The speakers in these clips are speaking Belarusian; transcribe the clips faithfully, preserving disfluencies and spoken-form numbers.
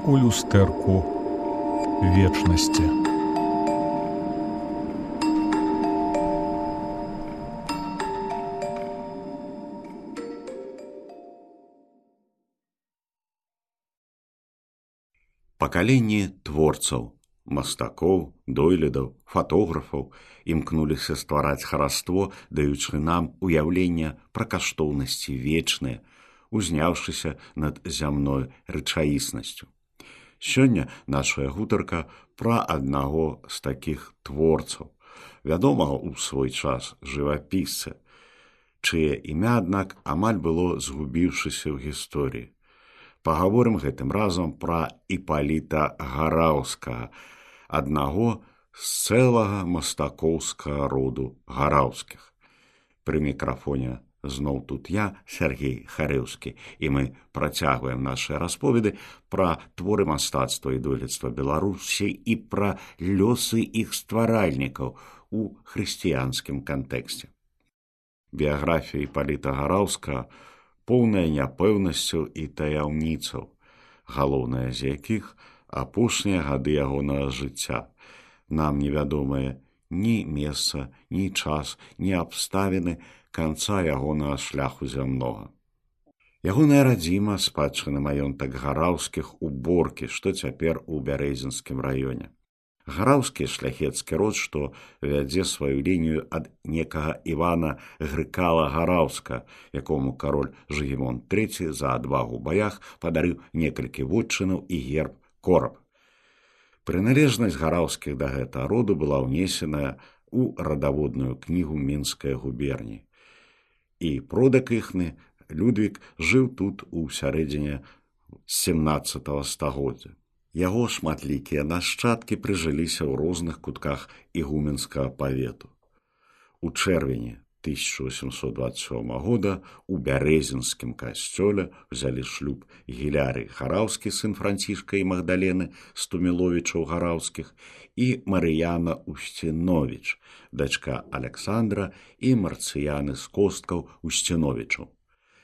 у люстэрку вечнасці. Пакаленні творцаў, мастакоў, дойлідаў, фатографаў імкнуліся ствараць хараство, даючы нам уяўленне пра каштоўнасці вечныя, узняўшыся над зямной рэчаіснасцю. Сёння нашая гутарка пра аднаго з такіх творцаў, вядомага ў свой час жывапісца, чые імя, аднак, амаль было згубіўшыся ў гісторыі. Пагаворым гэтым разам пра Іпаліта Гараўскага, аднаго з цэлага мастакоўскага роду гараўскіх. Пры мікрафоне зноў тут я, Сергей Харэўскі, і мы працягваем нашыя расповеды пра творы мастацтва і дойлідства Беларусі і пра лёсы іх стваральнікаў у хрысціянскім кантэксце. Біяграфія Іпаліта Гараўскага поўная няпэўнасцяў і таяўніцаў, галоўнае з якіх апошнія гады ягонага жыцця. Нам невядомае ні месца, ні час, ні абставіны канца ягонага шляху зямнога. Ягоная радзіма, спадчына маёнтак Гараўскіх у Боркі, што цяпер у Бярэзінскім раёне. Гараўскі шляхецкі род, што вядзе сваю лінію ад некага Івана Грыкала Гараўска, якому кароль Жыгімон трэці за адвагу ў баях падарыў некалькі вотчынаў і герб кораб. Прыналежнасць гараўскіх да гэтага роду была ўнесеная ў радаводную кнігу Мінскай губерніі. І продак іхны, Людвік, жыў тут у сярэдзіне сямнаццатага стагоддзя. Яго шматлікія нашчадкі прыжыліся ў розных кутках ігуменскага павету. У чэрвені тысяча восемьсот двадцать сёмага года у Бярэзінскім касцёле ўзялі шлюб Гілярый Гараўскі, сын Францішка і Магдалены Стуміловічаў Гараўскіх, і Марыяна Усціновіч, дачка Аляксандра і Марцыяны з Косткаў Усціновічаў.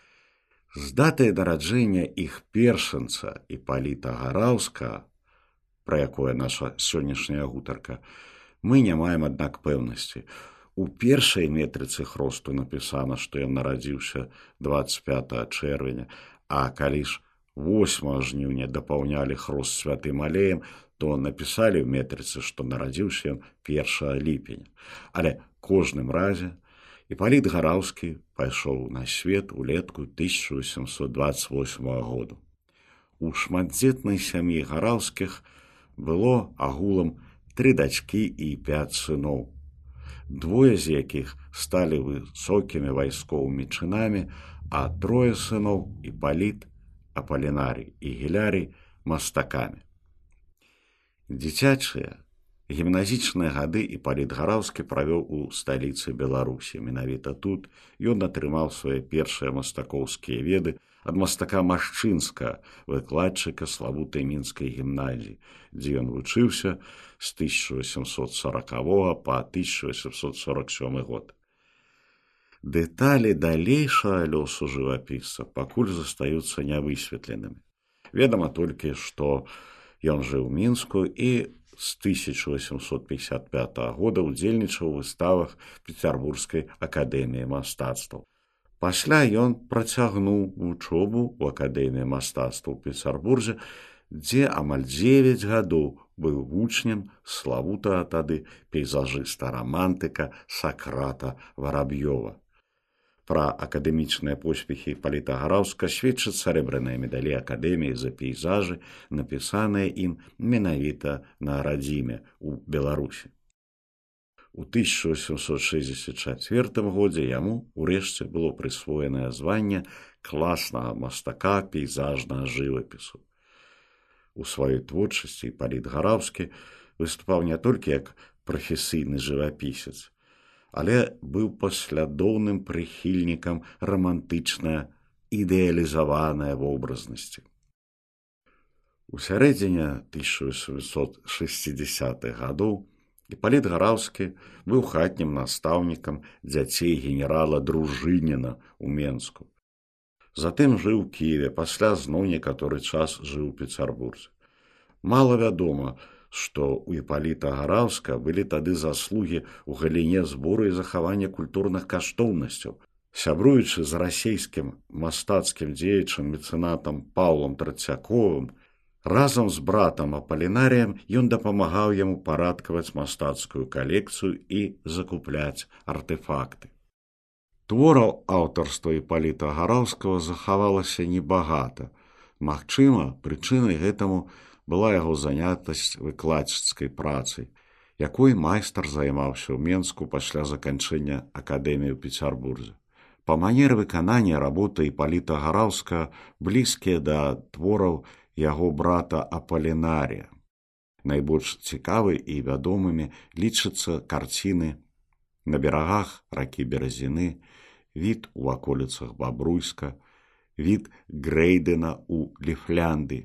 З датай нараджэння іх першанца Іпаліта Гараўскага, пра якое наша сённяшняя гутарка, мы не маем, аднак, пэўнасці. У першай метрыцы хросту напісана, што ён нарадзіўся двадцать пятага чэрвеня, а калі ж восьмага жніўня дапаўнялі хрост святым алеем, то напісалі ў метрыцы, што нарадзіўся ён першага ліпеня. Але кожным разе Іпаліт Гараўскі пайшоў на свет улетку тысяча восемьсот двадцать восьмага году. У шматдзетнай сям'і Гараўскіх было агулам тры дачкі і пяць сыноў, двое з якіх сталі высокімі вайсковымі чынамі, а трое сыноў Іпаліт, Апалінарый і Гілярый мастакамі. Дзіцячыя гімназічныя гады Іпаліт Гараўскі правёў у сталіцы Беларусі. Менавіта тут ён атрымаў свае першыя мастакоўскія веды ад мастака Машчынскага, выкладчыка славутай мінскай гімназіі, дзе ён вучыўся з тысяча восемьсот сорокавога па тысяча восемьсот сорок сёмы год. Дэталі далейшага лёсу жывапісца пакуль застаюцца нявысветленымі. Ведама толькі, што ён жыў у Мінску і з тысяча восемьсот пятьдесят пятага года ўдзельнічаў у выставах Петербургскай акадэміі мастацтваў. Пасля ён працягнуў вучобу ў акадэміі мастацтваў у Петербурзе, дзе амаль дзевяць гадоў быў вучнем славутага тады пейзажыста-рамантыка Сакрата Вараб'ёва. Пра акадэмічныя поспехі Іпаліта Гараўскага сведчаць сарэбраныя медалі акадэміі за пейзажы, напісаныя ім менавіта на радзіме ў Беларусі. У тысяча восемьсот шэсцьдзесят чацвёртым годзе яму ўрэшце было прысвоенае званне класнага мастака пейзажнага жывапісу. У сваёй творчасці Іпаліт Гараўскі выступаў не толькі як прафесійны жывапісец, але быў паслядоўным прыхільнікам рамантычна ідэалізаванай вобразнасці. У сярэдзіне тысяча восемьсот шэсцідзесятых гадоў Іпаліт Гараўскі быў хатнім настаўнікам дзяцей генерала Дружыніна ў Менску. Затым жыў у Кіеве, пасля зноў некаторы час жыў у Пецярбурзе. Мала вядома, што ў Іпаліта Гараўска былі тады заслугі ў галіне збору і захавання культурных каштоўнасцяў. Сябруючы з расійскім мастацкім дзеячам мецэнатам Паўлам Трацяковым, разам з братам Апалінарыем ён дапамагаў яму парадкаваць мастацкую калекцыю і закупляць артэфакты. Твораў аўтарства Іпаліта Гараўскага захавалася небагата. Магчыма, прычынай гэтаму была яго занятасць выкладчыцкай працай, якой майстар займаўся ў Менску пасля заканчэння акадэміі ў Пецярбурзе. Па манеры выканання работы Іпаліта Гараўскага блізкія да твораў яго брата Апалінарія. Найбольш цікавы і вядомымі лічацца карціны «На берагах ракі Беразіны», «Від у ваколіцах Бабруйска», «Від Грэйдена ў Ліфлянды».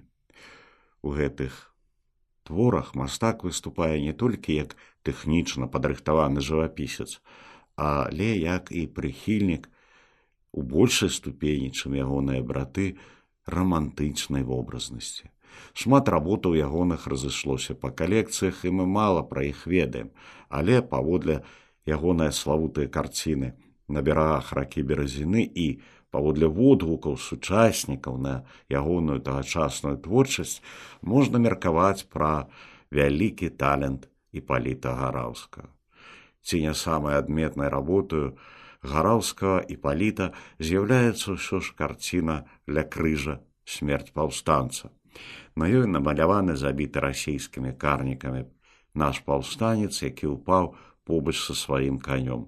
У гэтых творах мастак выступае не толькі як тэхнічна падрыхтаваны жывапісец, але як і прыхільнік у большай ступені, чым ягоныя браты, рамантычнай вобразнасці. Шмат работаў ягоных разышлося па калекцыях, і мы мала пра іх ведаем, але паводле ягоныя славутыя карціны «На берагах ракі Беразіны» і паводле водгукаў сучаснікаў на ягоную тагачасную творчасць можна меркаваць пра вялікі талент Іпаліта Гараўскага. Ці не самай адметнай работаю Гараўскага Іпаліта з'яўляецца ўсё ж карціна «Ля крыжа. Смерць паўстанца». На ёй намаляваны забіты расійскімі карнікамі наш паўстанец, які ўпаў побач са сваім канём.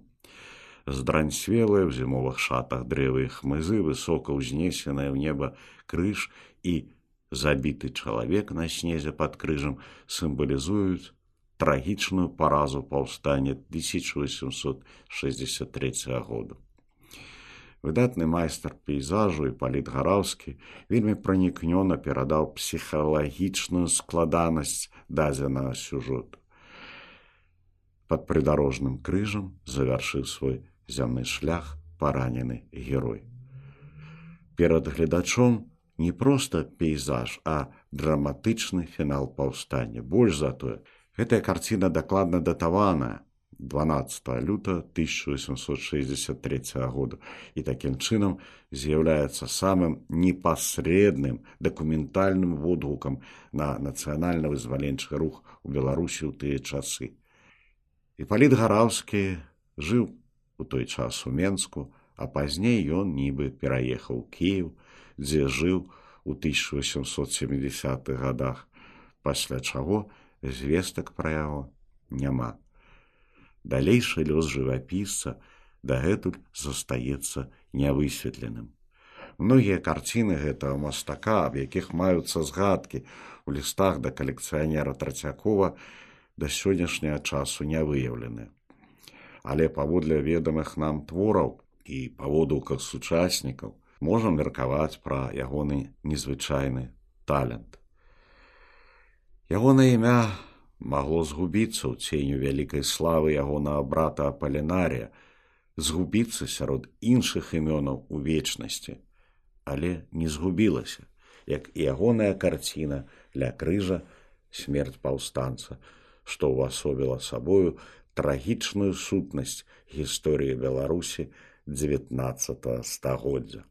Здранцвелыя ў зімовых шатах дрэвы і хмызы, высока ўзнесеная ў неба крыж і забіты чалавек на снезе пад крыжам сімвалізуюць трагічную паразу паўстання тысяча восемьсот шестьдесят третьего года. Выдатны майстар пейзажу Іпаліт Гараўскі вельмі пранікнёна перадаў псіхалагічную складанасць дадзенага сюжэту. Пад прыдарожным крыжам завяршыў свой зямны шлях паранены герой. Перад гледачом не проста пейзаж, а драматычны фінал паўстання. Больш за тое, гэтая карціна дакладна датаваная дванаццатого лютага тысяча восемьсот шестьдесят третьего года і такім чынам з'яўляецца самым непасрэдным дакументальным водгукам на нацыянальна-вызваленчы рух у Беларусі ў тыя часы. Іпаліт Гараўскі жыў у той час у Менску, а пазней ён нібы пераехаў у Кіеў, дзе жыў у тысяча восемьсот семидесятых годах, пасля чаго звестак пра яго няма. Далейшы лёс жывапісца дагэтуль застаецца нявысветленым. Многія карціны гэтага мастака, аб якіх маюцца згадкі ў лістах да калекцыянера Трацякова, да сённяшняга часу не выяўлены. Але паводле ведамых нам твораў і па водгуках сучаснікаў можам меркаваць пра ягоны незвычайны талент. Ягонае імя магло згубіцца ў ценю вялікай славы ягонага брата Апалінарія, згубіцца сярод іншых імёнаў у вечнасці, але не згубілася, як і ягоная карціна «Ля крыжа. Смерць паўстанца», што ўвасобіла сабою трагічную сутнасць гісторыі Беларусі дзевятнаццатага стагоддзя.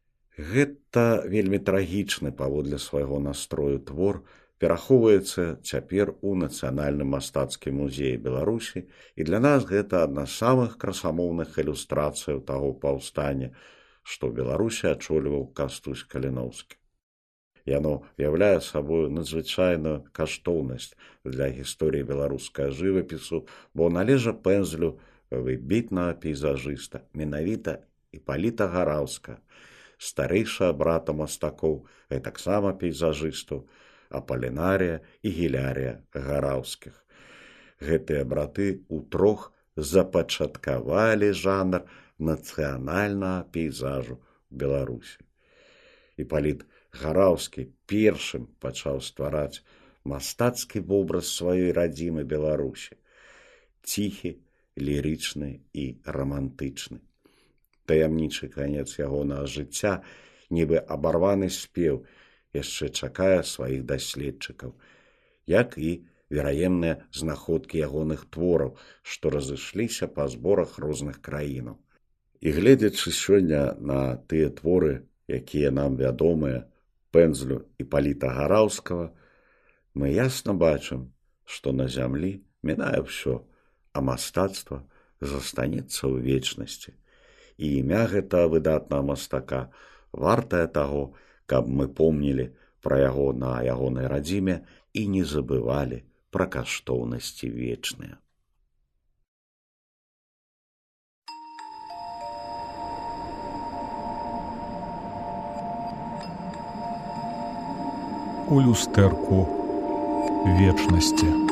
Гэта вельмі трагічны паводле свайго настрою твор перахоўваецца цяпер у Нацыянальным мастацкім музеі Беларусі, і для нас гэта адна з самых красамоўных ілюстрацыяў таго паўстання, што ў Беларусі ачольваў Кастусь Каліноўскі. Яно уяўляе сабою надзвычайную каштоўнасць для гісторыі беларускага жывапісу, бо належа пэндзлю выбітнага пейзажыста, менавіта Іпаліта Гараўскага, старэйшага брата мастакоў, і таксама пейзажыстаў Апалінарія і Гілярія Гараўскіх. Гэтыя браты утрох запачаткавалі жанр нацыянальнага пейзажу Беларусі. Іпаліт Гараўскі першым пачаў ствараць мастацкі вобраз сваёй радзімы Беларусі, ціхі, лірычны і рамантычны. Таямнічы канец ягонага жыцця, нібы абарваны спеў, яшчэ чакае сваіх даследчыкаў, як і вераемныя знаходкі ягоных твораў, што разышліся па зборах розных краінаў. І гледзячы сёння на тыя творы, якія нам вядомыя, Пэндзлю і Паліта Гараўскага, мы ясна бачым, што на зямлі мінае ўсё, а мастацтва застанецца ў вечнасці. І імя гэтага выдатнага мастака вартае таго, каб мы помнілі пра яго на ягонай радзіме і не забывалі пра каштоўнасці вечныя. У люстэрку вечнасці.